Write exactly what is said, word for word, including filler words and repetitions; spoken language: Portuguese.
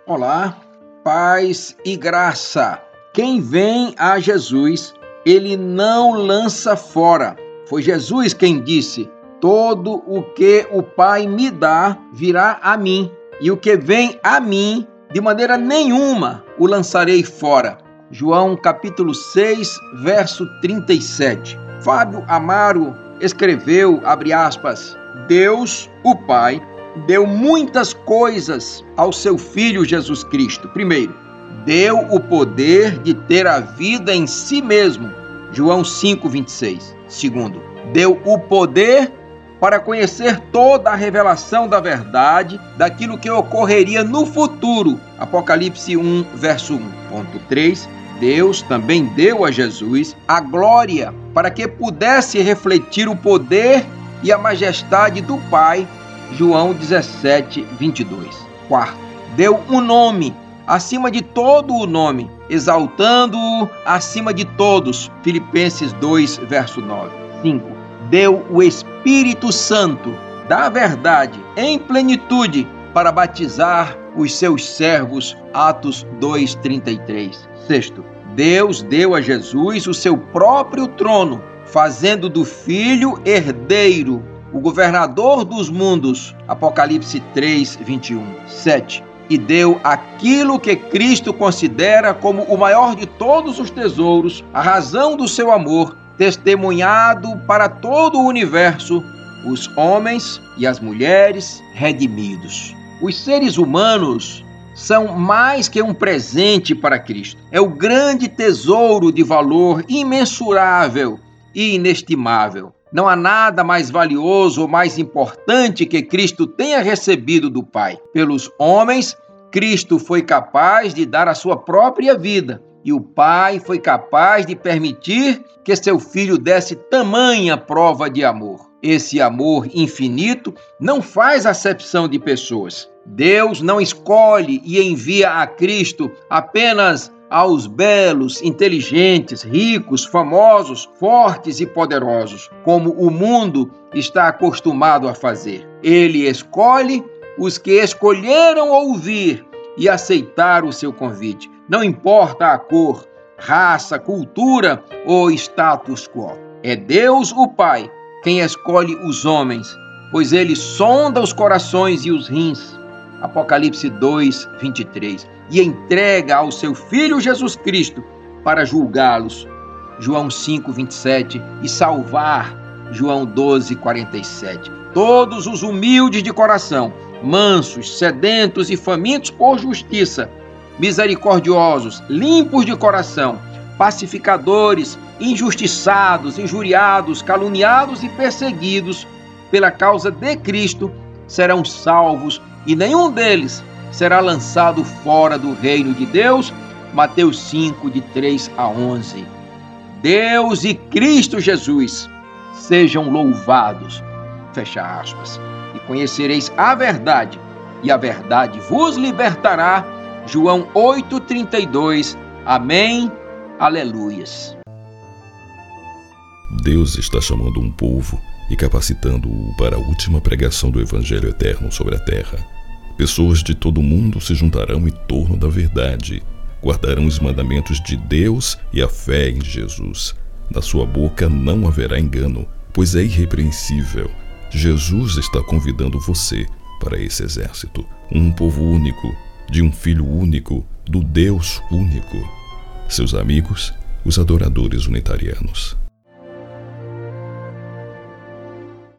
Olá, paz e graça. Quem vem a Jesus, ele não lança fora. Foi Jesus quem disse: todo o que o Pai me dá virá a mim, e o que vem a mim, de maneira nenhuma o lançarei fora. João capítulo seis, verso trinta e sete. Fábio Amaro escreveu, abre aspas, Deus, o Pai, deu muitas coisas ao seu Filho Jesus Cristo. Primeiro, deu o poder de ter a vida em si mesmo. João cinco, vinte e seis. Segundo, deu o poder para conhecer toda a revelação da verdade, daquilo que ocorreria no futuro. Apocalipse um, verso um. Ponto três. Deus também deu a Jesus a glória para que pudesse refletir o poder e a majestade do Pai. João dezessete, vinte e dois. Quarto, deu um nome acima de todo o nome, exaltando-o acima de todos. Filipenses dois, verso nove. Cinco, deu o Espírito Santo da verdade em plenitude para batizar os seus servos. Atos dois, trinta e três. Sexto, Deus deu a Jesus o seu próprio trono, fazendo do Filho herdeiro, o governador dos mundos. Apocalipse três, vinte e um. Sete. E deu aquilo que Cristo considera como o maior de todos os tesouros, a razão do seu amor, testemunhado para todo o universo, os homens e as mulheres redimidos. Os seres humanos são mais que um presente para Cristo. É o grande tesouro de valor imensurável e inestimável. Não há nada mais valioso ou mais importante que Cristo tenha recebido do Pai. Pelos homens, Cristo foi capaz de dar a sua própria vida, e o Pai foi capaz de permitir que seu Filho desse tamanha prova de amor. Esse amor infinito não faz acepção de pessoas. Deus não escolhe e envia a Cristo apenas aos belos, inteligentes, ricos, famosos, fortes e poderosos, como o mundo está acostumado a fazer. Ele escolhe os que escolheram ouvir e aceitar o seu convite. Não importa a cor, raça, cultura ou status quo. É Deus, o Pai, quem escolhe os homens, pois ele sonda os corações e os rins. Apocalipse dois, vinte e três. E entrega ao seu Filho Jesus Cristo para julgá-los. João cinco, vinte e sete. E salvar. João doze, quarenta e sete. Todos os humildes de coração, mansos, sedentos e famintos por justiça, misericordiosos, limpos de coração, pacificadores, injustiçados, injuriados, caluniados e perseguidos pela causa de Cristo, serão salvos, e nenhum deles será lançado fora do reino de Deus. Mateus cinco, de três a onze. Deus e Cristo Jesus sejam louvados. Fecha aspas. E conhecereis a verdade, e a verdade vos libertará. João oito, trinta e dois. Amém. Aleluias. Deus está chamando um povo e capacitando-o para a última pregação do Evangelho eterno sobre a terra. Pessoas de todo o mundo se juntarão em torno da verdade, guardarão os mandamentos de Deus e a fé em Jesus. Na sua boca não haverá engano, pois é irrepreensível. Jesus está convidando você para esse exército, um povo único, de um Filho único, do Deus único. Seus amigos, os adoradores unitarianos.